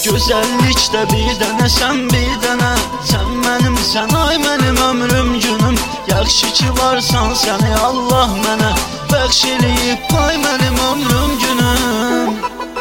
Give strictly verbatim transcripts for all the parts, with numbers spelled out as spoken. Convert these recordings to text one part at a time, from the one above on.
Gözəllikdə bir dənə, sən bir dənə. Sən mənim, sən ay mənim ömrüm günüm. Yaxşı ki varsan səni Allah mənə bəxş eləyib, pay mənim ömrüm günüm.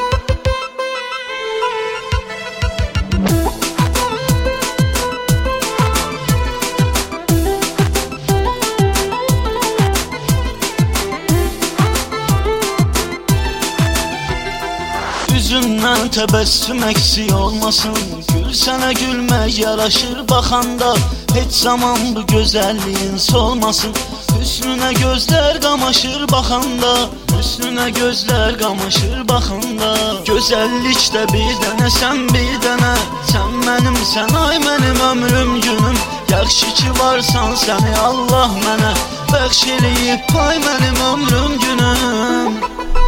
Üzündən təbəssüm əksik olmasın. Gül sənə gülmək yaraşır baxanda. Heç zaman bu gözəlliyin solmasın. Hüsnünə gözlər qamaşır baxanda. Hüsnünə gözlər qamaşır baxanda. Gözəllikdə bir dənə, sən bir dənə. Sən mənim, sən ay mənim ömrüm günüm. Yaxşı ki varsan səni Allah mənə bəxş eləyib, pay mənim ömrüm günüm.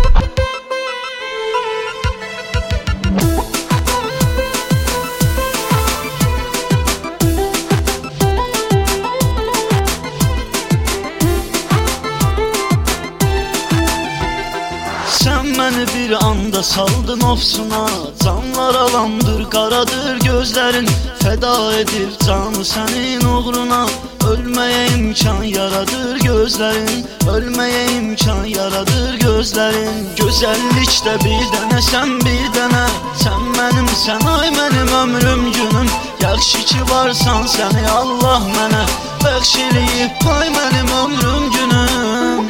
Sən məni bir anda saldın ofsuna. Canlar alandır, qaradır gözlərin. Fəda edib canı sənin uğruna. Ölməyə imkan yaradır gözlərin. Ölməyə imkan yaradır gözlərin. Gözəllikdə bir dənə, sən bir dənə. Sən mənim, sən ay mənim ömrüm günüm. Yaxşı ki varsan səni Allah mənə bəxş eləyib, pay mənim ömrüm günüm.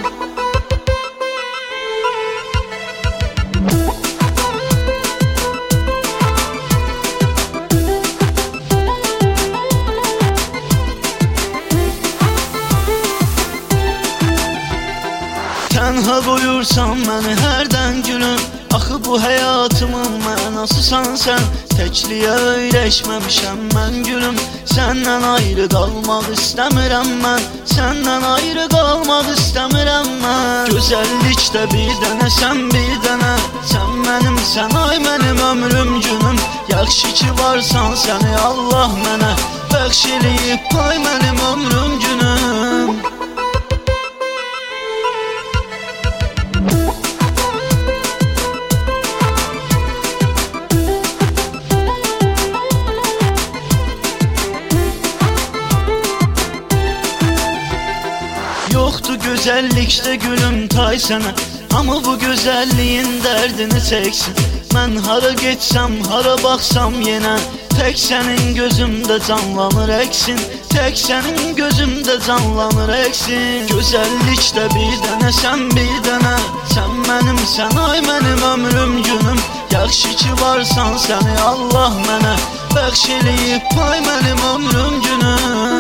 Tənha qoyursan məni hərdən gülüm. Axı bu həyatımın mənasısan sən. Təkliyə öyrəşməmişəm mən gülüm. Səndən ayrı qalmaq istəmirəm mən. Səndən ayrı qalmaq istəmirəm mən. Gözəllikdə bir dənə, sən bir dənə. Sən mənim, sən ay mənim ömrüm günüm. Yaxşı ki varsan səni Allah mənə bəxş eləyib, pay mənim ömrüm günüm. Yoxdur gözəllikdə gülüm tay sənə. Amma bu gözəlliyin dərdini çəksin. Mən hara getsəm, hara baxsam yenə. Tək sənin gözümdə canlanır əksin. Tək sənin gözümdə canlanır əksin. Gözəllikdə bir dənə, sən bir dənə. Sən mənim, sən ay mənim ömrüm günüm. Yaxşı ki varsan səni Allah mənə bəxş eləyib, pay mənim ömrüm günüm.